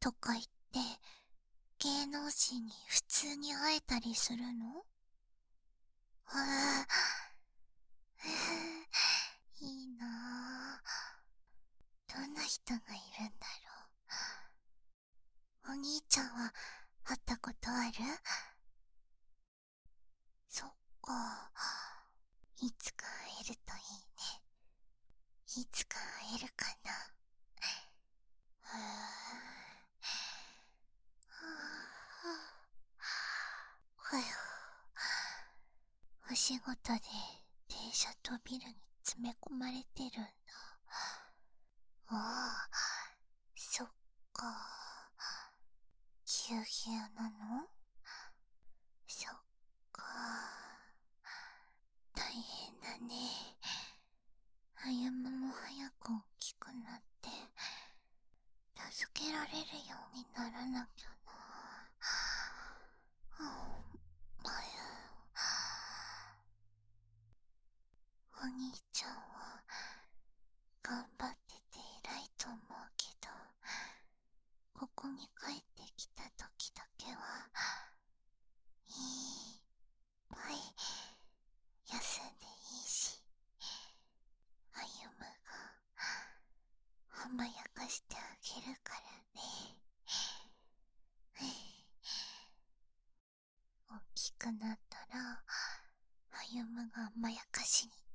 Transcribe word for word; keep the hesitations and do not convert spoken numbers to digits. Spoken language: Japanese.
とか言って芸能人に普通に会えたりするの？ああ、いいなぁ。どんな人がいるんだろう。お兄ちゃんは会ったことある？そっか。いつか会えるといいね。いつか会えるかな。ふぅ。はぁ。お仕事で電車とビルに詰め込まれてるんだ。ああ、そっか。ぎゅうぎゅうなの？そっか。大変だね。あゆむも早く大きくなって助けられるようにならなきゃな。あゆ、お兄ちゃんは頑張ってて偉いと思うけど、ここに帰ってきた時だけはいっぱい休んでいいし、あゆむが甘やかしてあげるからね。大きくなったらあゆむが甘やかしに